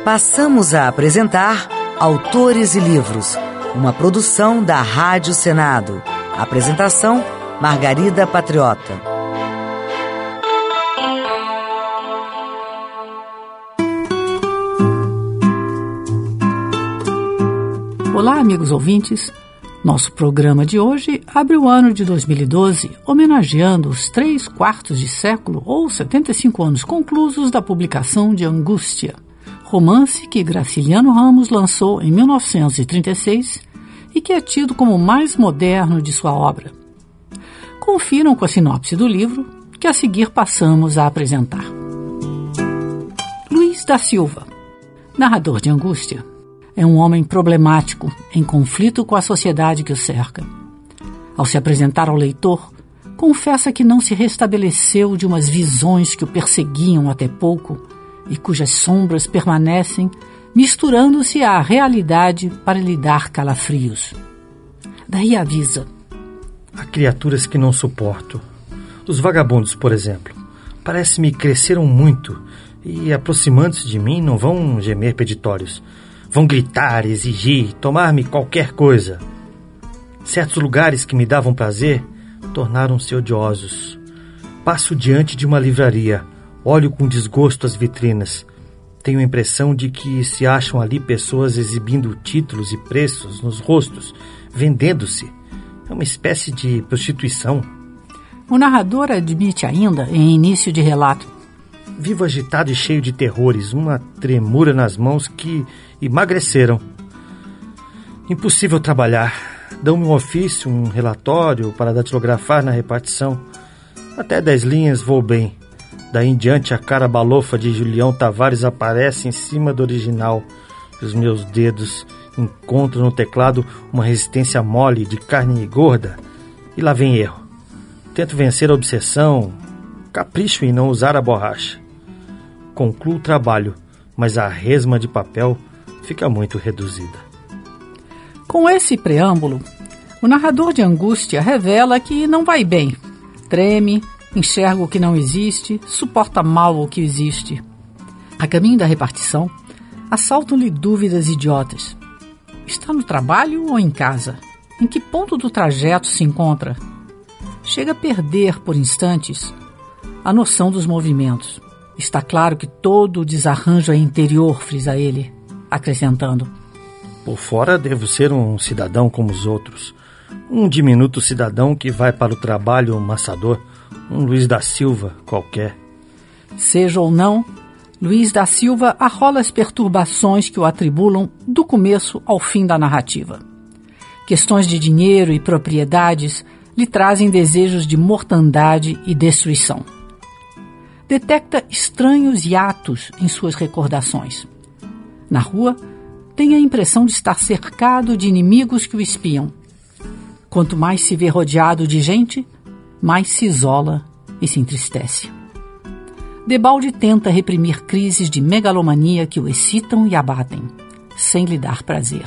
Passamos a apresentar Autores e Livros, uma produção da Rádio Senado. Apresentação, Margarida Patriota. Olá, amigos ouvintes. Nosso programa de hoje abre o ano de 2012, homenageando os 3/4 de século ou 75 anos conclusos da publicação de Angústia, romance que Graciliano Ramos lançou em 1936 e que é tido como o mais moderno de sua obra. Confiram com a sinopse do livro, que a seguir passamos a apresentar. Luiz da Silva, narrador de Angústia, é um homem problemático, em conflito com a sociedade que o cerca. Ao se apresentar ao leitor, confessa que não se restabeleceu de umas visões que o perseguiam até pouco e cujas sombras permanecem, misturando-se à realidade para lhe dar calafrios. Daí avisa: há criaturas que não suporto. Os vagabundos, por exemplo, parece-me cresceram muito e, aproximando-se de mim, não vão gemer peditórios. Vão gritar, exigir, tomar-me qualquer coisa. Certos lugares que me davam prazer tornaram-se odiosos. Passo diante de uma livraria, olho com desgosto as vitrinas. Tenho a impressão de que se acham ali pessoas exibindo títulos e preços nos rostos, vendendo-se. É uma espécie de prostituição. O narrador admite ainda, em início de relato: vivo agitado e cheio de terrores, uma tremura nas mãos que emagreceram. Impossível trabalhar. Dão-me um ofício, um relatório para datilografar na repartição. Até 10 linhas vou bem. Daí em diante a cara balofa de Julião Tavares aparece em cima do original. Os meus dedos encontram no teclado uma resistência mole de carne gorda. E lá vem erro. Tento vencer a obsessão, capricho em não usar a borracha. Concluo o trabalho, mas a resma de papel fica muito reduzida. Com esse preâmbulo, o narrador de Angústia revela que não vai bem. Treme, enxerga o que não existe, suporta mal o que existe. A caminho da repartição, assaltam-lhe dúvidas idiotas. Está no trabalho ou em casa? Em que ponto do trajeto se encontra? Chega a perder, por instantes, a noção dos movimentos. Está claro que todo o desarranjo é interior, frisa ele, acrescentando: por fora devo ser um cidadão como os outros. Um diminuto cidadão que vai para o trabalho maçador. Um Luiz da Silva qualquer. Seja ou não, Luiz da Silva arrola as perturbações que o atribulam do começo ao fim da narrativa. Questões de dinheiro e propriedades lhe trazem desejos de mortandade e destruição. Detecta estranhos hiatos em suas recordações. Na rua, tem a impressão de estar cercado de inimigos que o espiam. Quanto mais se vê rodeado de gente, mais se isola e se entristece. Debalde tenta reprimir crises de megalomania que o excitam e abatem, sem lhe dar prazer.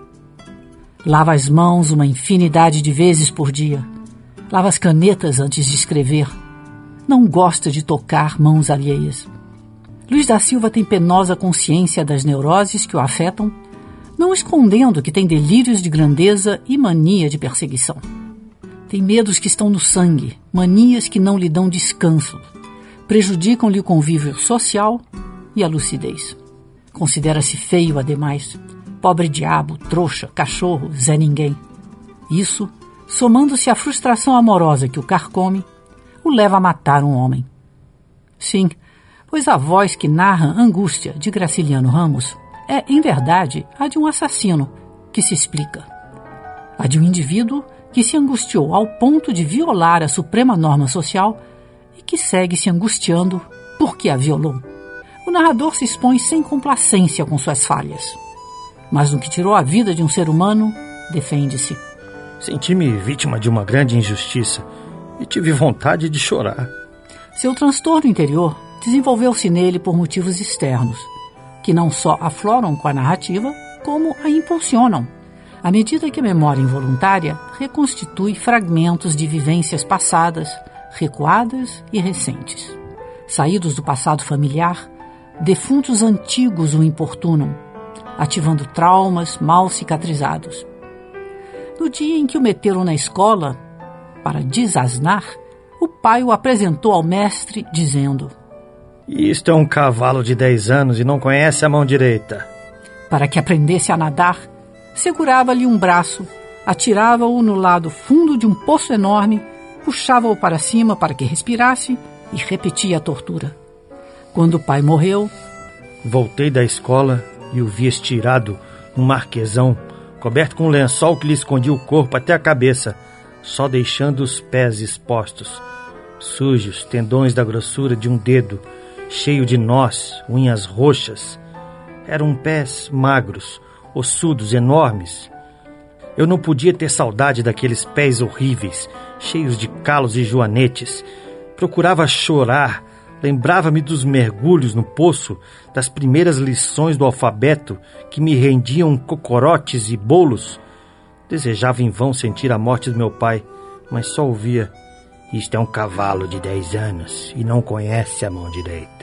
Lava as mãos uma infinidade de vezes por dia. Lava as canetas antes de escrever. Não gosta de tocar mãos alheias. Luiz da Silva tem penosa consciência das neuroses que o afetam, não escondendo que tem delírios de grandeza e mania de perseguição. Tem medos que estão no sangue, manias que não lhe dão descanso, prejudicam-lhe o convívio social e a lucidez. Considera-se feio, ademais, pobre diabo, trouxa, cachorro, Zé Ninguém. Isso, somando-se à frustração amorosa que o carcome, o leva a matar um homem. Sim, pois a voz que narra Angústia, de Graciliano Ramos, é, em verdade, a de um assassino, que se explica. A de um indivíduo que se angustiou ao ponto de violar a suprema norma social e que segue se angustiando porque a violou. O narrador se expõe sem complacência com suas falhas. Mas no que tirou a vida de um ser humano, defende-se. Senti-me vítima de uma grande injustiça e tive vontade de chorar. Seu transtorno interior desenvolveu-se nele por motivos externos, que não só afloram com a narrativa, como a impulsionam, à medida que a memória involuntária reconstitui fragmentos de vivências passadas, recuadas e recentes. Saídos do passado familiar, defuntos antigos o importunam, ativando traumas mal cicatrizados. No dia em que o meteram na escola, para desasnar, o pai o apresentou ao mestre, dizendo: Isto é um cavalo de 10 anos e não conhece a mão direita. Para que aprendesse a nadar, segurava-lhe um braço, atirava-o no lado fundo de um poço enorme, puxava-o para cima para que respirasse e repetia a tortura. Quando o pai morreu, voltei da escola e o vi estirado num marquesão, coberto com um lençol que lhe escondia o corpo até a cabeça, só deixando os pés expostos, sujos, tendões da grossura de um dedo, cheio de nós, unhas roxas. Eram pés magros, ossudos, enormes. Eu não podia ter saudade daqueles pés horríveis, cheios de calos e joanetes. Procurava chorar, lembrava-me dos mergulhos no poço, das primeiras lições do alfabeto que me rendiam cocorotes e bolos. Desejava em vão sentir a morte do meu pai, mas só ouvia: Isto é um cavalo de 10 anos e não conhece a mão direita.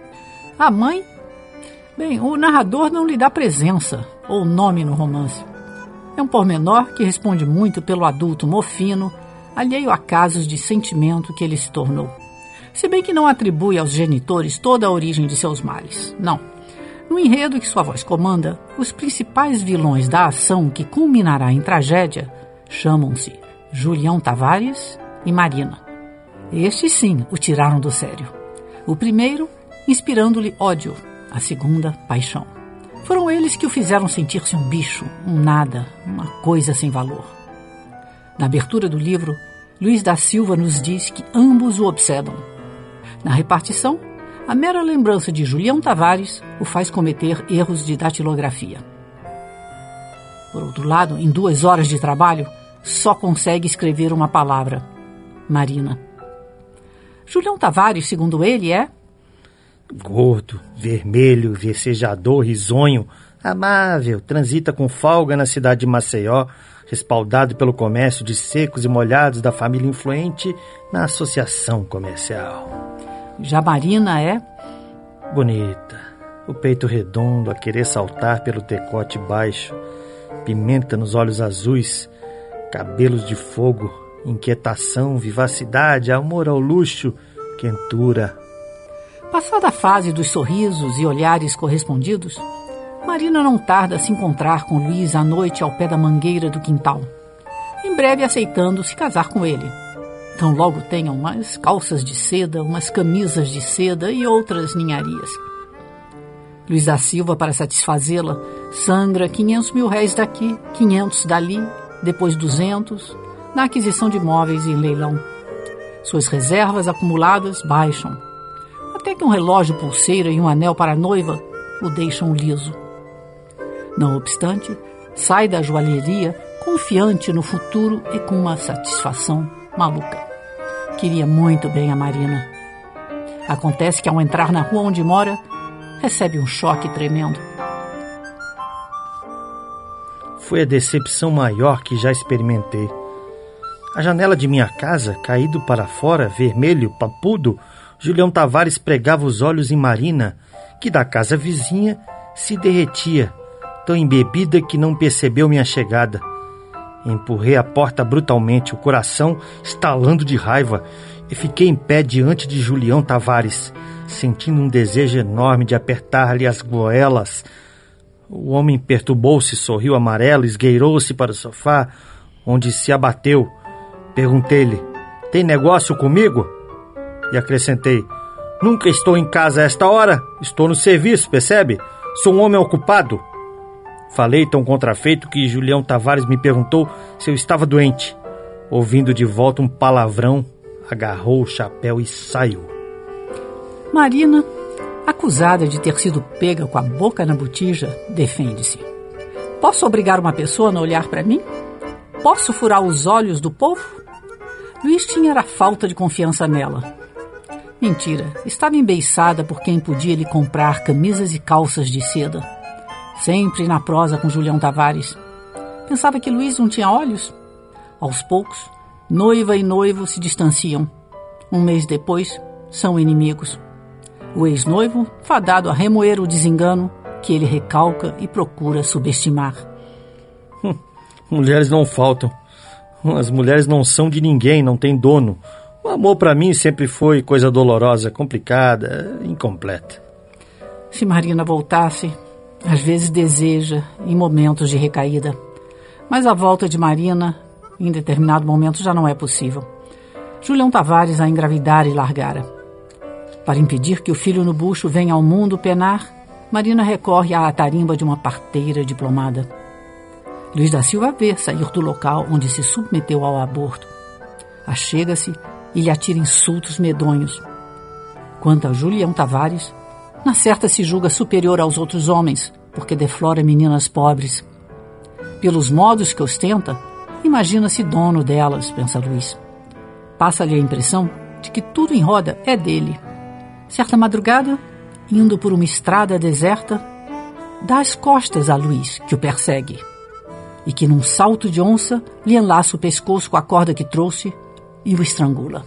a mãe... Bem, o narrador não lhe dá presença ou nome no romance. É um pormenor que responde muito pelo adulto mofino, alheio a casos de sentimento que ele se tornou. Se bem que não atribui aos genitores toda a origem de seus males. Não. No enredo que sua voz comanda, os principais vilões da ação que culminará em tragédia chamam-se Julião Tavares e Marina. Estes sim o tiraram do sério. O primeiro, inspirando-lhe ódio. A segunda, paixão. Foram eles que o fizeram sentir-se um bicho, um nada, uma coisa sem valor. Na abertura do livro, Luís da Silva nos diz que ambos o obsedam. Na repartição, a mera lembrança de Julião Tavares o faz cometer erros de datilografia. Por outro lado, em 2 horas de trabalho, só consegue escrever uma palavra: Marina. Julião Tavares, segundo ele, é gordo, vermelho, versejador, risonho, amável, transita com folga na cidade de Maceió, respaldado pelo comércio de secos e molhados da família influente na associação comercial. Já Marina é bonita, o peito redondo a querer saltar pelo decote baixo, pimenta nos olhos azuis, cabelos de fogo, inquietação, vivacidade, amor ao luxo, quentura. Passada a fase dos sorrisos e olhares correspondidos, Marina não tarda a se encontrar com Luís à noite ao pé da mangueira do quintal, em breve aceitando se casar com ele. Então logo tenham umas calças de seda, umas camisas de seda e outras ninharias. Luís da Silva, para satisfazê-la, sangra 500 mil réis daqui, 500 dali, depois 200, na aquisição de móveis em leilão. Suas reservas acumuladas baixam, até que um relógio pulseira e um anel para a noiva o deixam liso. Não obstante, sai da joalheria confiante no futuro e com uma satisfação maluca. Queria muito bem a Marina. Acontece que ao entrar na rua onde mora, recebe um choque tremendo. Foi a decepção maior que já experimentei. A janela de minha casa, caído para fora, vermelho, papudo, Julião Tavares pregava os olhos em Marina, que da casa vizinha se derretia, tão embebida que não percebeu minha chegada. Empurrei a porta brutalmente, o coração estalando de raiva, e fiquei em pé diante de Julião Tavares, sentindo um desejo enorme de apertar-lhe as goelas. O homem perturbou-se, sorriu amarelo, esgueirou-se para o sofá, onde se abateu. Perguntei-lhe: tem negócio comigo? E acrescentei: nunca estou em casa a esta hora, estou no serviço, percebe? Sou um homem ocupado. Falei tão contrafeito que Julião Tavares me perguntou se eu estava doente. Ouvindo de volta um palavrão, agarrou o chapéu e saiu. Marina, acusada de ter sido pega com a boca na botija, defende-se. Posso obrigar uma pessoa a não olhar para mim? Posso furar os olhos do povo? Luís tinha a falta de confiança nela. Mentira, estava embeiçada por quem podia lhe comprar camisas e calças de seda. Sempre na prosa com Julião Tavares. Pensava que Luís não tinha olhos. Aos poucos, noiva e noivo se distanciam. 1 mês depois, são inimigos. O ex-noivo, fadado a remoer o desengano que ele recalca e procura subestimar. Mulheres não faltam. As mulheres não são de ninguém, não têm dono. O amor para mim sempre foi coisa dolorosa, complicada, incompleta. Se Marina voltasse, às vezes deseja em momentos de recaída. Mas a volta de Marina, em determinado momento, já não é possível. Julião Tavares a engravidara e largara. Para impedir que o filho no bucho venha ao mundo penar, Marina recorre à tarimba de uma parteira diplomada. Luiz da Silva vê sair do local onde se submeteu ao aborto. Achega-se e lhe atira insultos medonhos. Quanto a Julião Tavares, na certa se julga superior aos outros homens, porque deflora meninas pobres. Pelos modos que ostenta, imagina-se dono delas, pensa Luiz. Passa-lhe a impressão de que tudo em roda é dele. Certa madrugada, indo por uma estrada deserta, dá as costas a Luiz, que o persegue, e que num salto de onça lhe enlaça o pescoço com a corda que trouxe e o estrangula.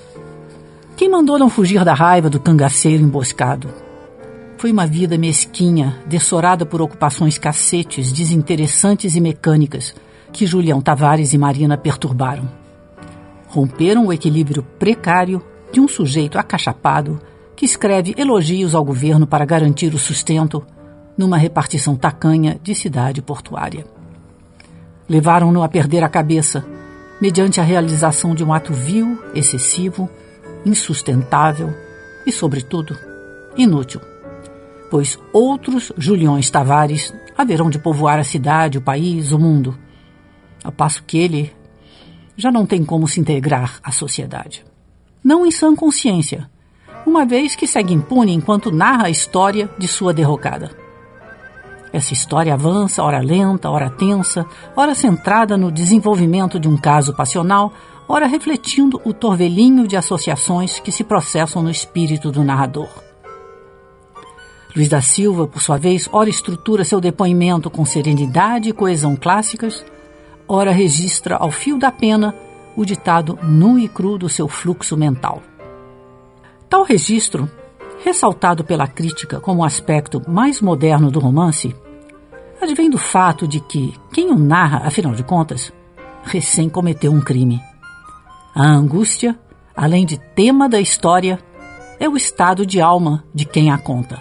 Quem mandou não fugir da raiva do cangaceiro emboscado? Foi uma vida mesquinha, dessorada por ocupações cacetes, desinteressantes e mecânicas, que Julião Tavares e Marina perturbaram. Romperam o equilíbrio precário de um sujeito acachapado que escreve elogios ao governo para garantir o sustento numa repartição tacanha de cidade portuária. Levaram-no a perder a cabeça, mediante a realização de um ato vil, excessivo, insustentável e, sobretudo, inútil, pois outros Juliões Tavares haverão de povoar a cidade, o país, o mundo, ao passo que ele já não tem como se integrar à sociedade. Não em sã consciência, uma vez que segue impune enquanto narra a história de sua derrocada. Essa história avança, ora lenta, ora tensa, ora centrada no desenvolvimento de um caso passional, ora refletindo o torvelinho de associações que se processam no espírito do narrador. Luiz da Silva, por sua vez, ora estrutura seu depoimento com serenidade e coesão clássicas, ora registra ao fio da pena o ditado nu e cru do seu fluxo mental. Tal registro, ressaltado pela crítica como um aspecto mais moderno do romance, advém do fato de que quem o narra, afinal de contas, recém cometeu um crime. A angústia, além de tema da história, é o estado de alma de quem a conta.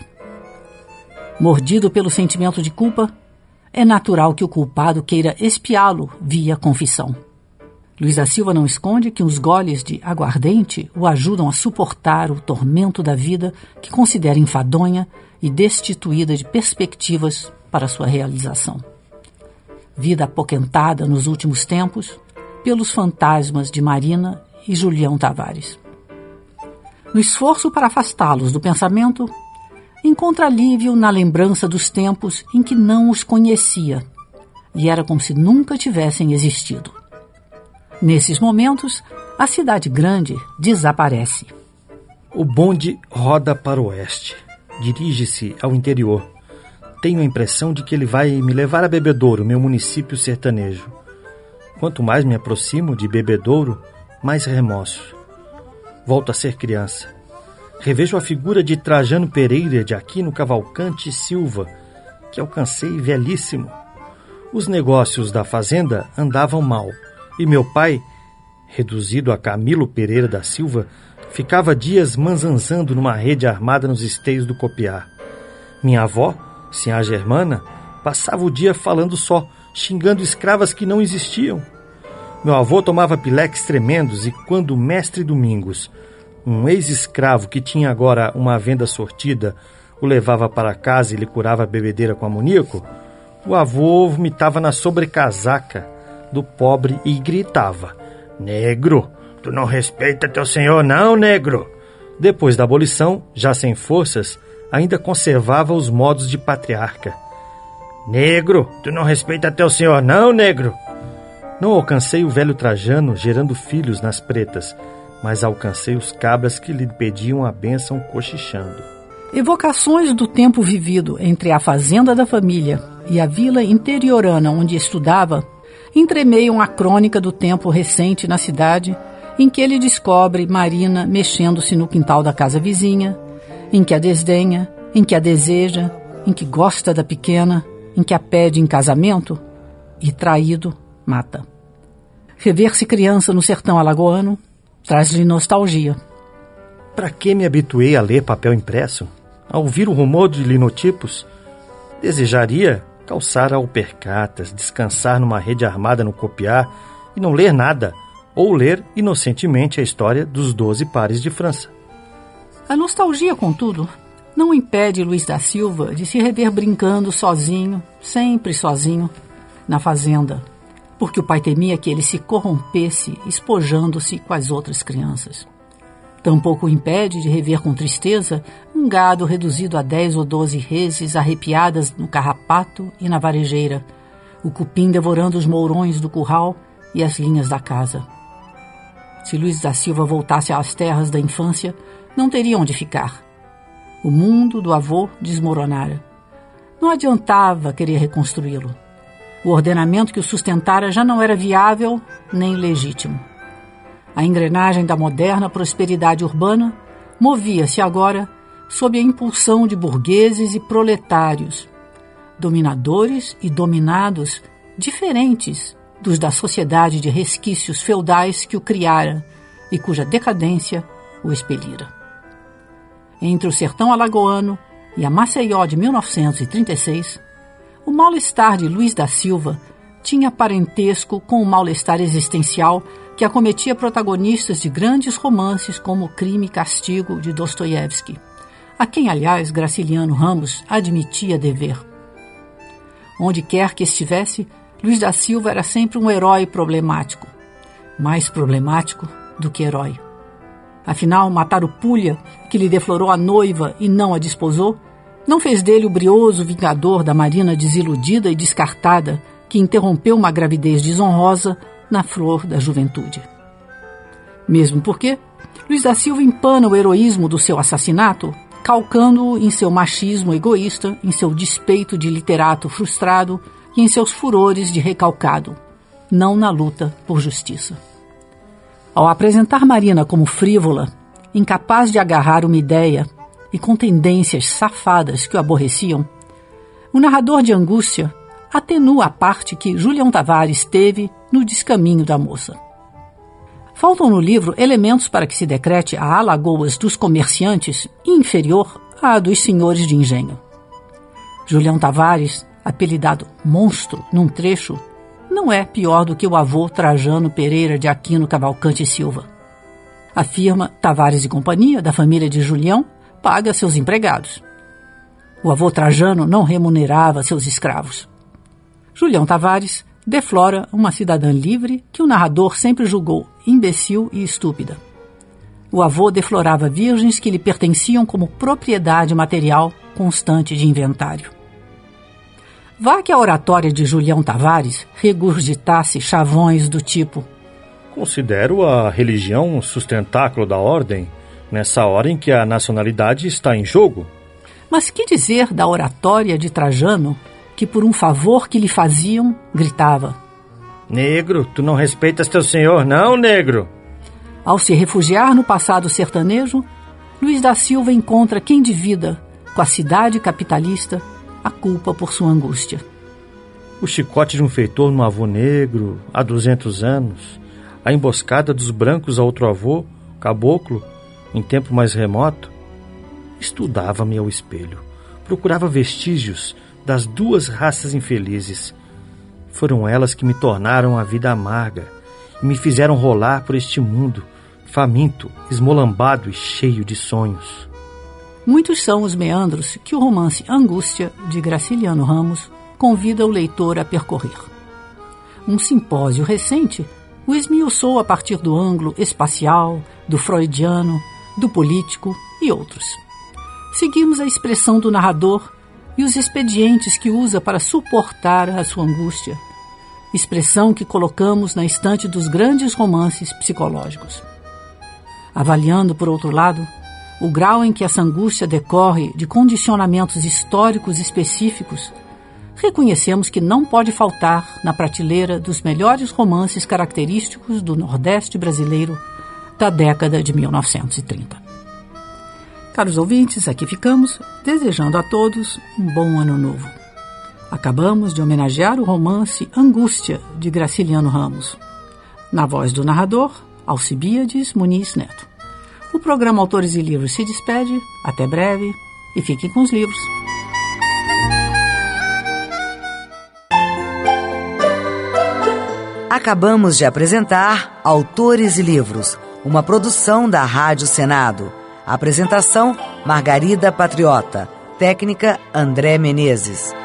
Mordido pelo sentimento de culpa, é natural que o culpado queira expiá-lo via confissão. Luiz da Silva não esconde que uns goles de aguardente o ajudam a suportar o tormento da vida que considera enfadonha e destituída de perspectivas para sua realização. Vida apoquentada nos últimos tempos pelos fantasmas de Marina e Julião Tavares. No esforço para afastá-los do pensamento, encontra alívio na lembrança dos tempos em que não os conhecia e era como se nunca tivessem existido. Nesses momentos, a cidade grande desaparece. O bonde roda para o oeste. Dirige-se ao interior. Tenho a impressão de que ele vai me levar a Bebedouro, meu município sertanejo. Quanto mais me aproximo de Bebedouro, mais remoço. Volto a ser criança. Revejo a figura de Trajano Pereira, de Aquino Cavalcante Silva, que alcancei velhíssimo. Os negócios da fazenda andavam mal, e meu pai, reduzido a Camilo Pereira da Silva, ficava dias manzanzando numa rede armada nos esteios do Copiar. Minha avó, sinhá Germana, passava o dia falando só, xingando escravas que não existiam. Meu avô tomava pileques tremendos e quando o mestre Domingos, um ex-escravo que tinha agora uma venda sortida, o levava para casa e lhe curava a bebedeira com amoníaco, o avô vomitava na sobrecasaca do pobre e gritava: "Negro, tu não respeita teu senhor não, negro!" Depois da abolição, já sem forças, ainda conservava os modos de patriarca. "Negro, tu não respeita teu senhor não, negro!" Não alcancei o velho Trajano gerando filhos nas pretas, mas alcancei os cabras que lhe pediam a bênção cochichando. Evocações do tempo vivido entre a fazenda da família e a vila interiorana onde estudava entremeiam a crônica do tempo recente na cidade, em que ele descobre Marina mexendo-se no quintal da casa vizinha, em que a desdenha, em que a deseja, em que gosta da pequena, em que a pede em casamento e, traído, mata. Rever-se criança no sertão alagoano traz-lhe nostalgia. Para que me habituei a ler papel impresso? A ouvir o rumor de linotipos? Desejaria calçar alpercatas, descansar numa rede armada no copiar e não ler nada, ou ler inocentemente a história dos 12 pares de França. A nostalgia, contudo, não impede Luís da Silva de se rever brincando sozinho, sempre sozinho, na fazenda, porque o pai temia que ele se corrompesse, espojando-se com as outras crianças. Tampouco o impede de rever com tristeza um gado reduzido a 10 ou 12 reses arrepiadas no carrapato e na varejeira, o cupim devorando os mourões do curral e as linhas da casa. Se Luís da Silva voltasse às terras da infância, não teria onde ficar. O mundo do avô desmoronara. Não adiantava querer reconstruí-lo. O ordenamento que o sustentara já não era viável nem legítimo. A engrenagem da moderna prosperidade urbana movia-se agora sob a impulsão de burgueses e proletários, dominadores e dominados diferentes dos da sociedade de resquícios feudais que o criara e cuja decadência o expelira. Entre o sertão alagoano e a Maceió de 1936, o mal-estar de Luís da Silva tinha parentesco com o mal-estar existencial que acometia protagonistas de grandes romances como Crime e Castigo, de Dostoiévski, a quem, aliás, Graciliano Ramos admitia dever. Onde quer que estivesse, Luís da Silva era sempre um herói problemático, mais problemático do que herói. Afinal, matar o Pulha, que lhe deflorou a noiva e não a desposou, não fez dele o brioso vingador da Marina desiludida e descartada que interrompeu uma gravidez desonrosa na flor da juventude. Mesmo porque Luís da Silva empana o heroísmo do seu assassinato, calcando-o em seu machismo egoísta, em seu despeito de literato frustrado e em seus furores de recalcado, não na luta por justiça. Ao apresentar Marina como frívola, incapaz de agarrar uma ideia e com tendências safadas que o aborreciam, o narrador de Angústia atenua a parte que Julião Tavares teve no descaminho da moça. Faltam no livro elementos para que se decrete a Alagoas dos comerciantes inferior à dos senhores de engenho. Julião Tavares, apelidado Monstro num trecho, não é pior do que o avô Trajano Pereira de Aquino Cavalcante Silva. A firma Tavares e Companhia, da família de Julião, paga seus empregados. O avô Trajano não remunerava seus escravos. Julião Tavares deflora uma cidadã livre que o narrador sempre julgou imbecil e estúpida. O avô deflorava virgens que lhe pertenciam como propriedade material constante de inventário. Vá que a oratória de Julião Tavares regurgitasse chavões do tipo: considero a religião um sustentáculo da ordem, nessa hora em que a nacionalidade está em jogo. Mas que dizer da oratória de Trajano, que por um favor que lhe faziam, gritava: negro, tu não respeitas teu senhor, não, negro? Ao se refugiar no passado sertanejo, Luís da Silva encontra quem divida, com a cidade capitalista, a culpa por sua angústia. O chicote de um feitor no avô negro, há 200 anos, a emboscada dos brancos a outro avô, caboclo, em tempo mais remoto. Estudava-me ao espelho, procurava vestígios das duas raças infelizes. Foram elas que me tornaram a vida amarga e me fizeram rolar por este mundo, faminto, esmolambado e cheio de sonhos. Muitos são os meandros que o romance Angústia, de Graciliano Ramos, convida o leitor a percorrer. Um simpósio recente o esmiuçou a partir do ângulo espacial, do freudiano, do político e outros. Seguimos a expressão do narrador e os expedientes que usa para suportar a sua angústia, expressão que colocamos na estante dos grandes romances psicológicos. Avaliando, por outro lado, o grau em que essa angústia decorre de condicionamentos históricos específicos, reconhecemos que não pode faltar na prateleira dos melhores romances característicos do Nordeste brasileiro da década de 1930. Caros ouvintes, aqui ficamos desejando a todos um bom ano novo. Acabamos de homenagear o romance Angústia, de Graciliano Ramos. Na voz do narrador, Alcibiades Muniz Neto. O programa Autores e Livros se despede, até breve e fiquem com os livros. Acabamos de apresentar Autores e Livros, uma produção da Rádio Senado. Apresentação, Margarida Patriota. Técnica, André Menezes.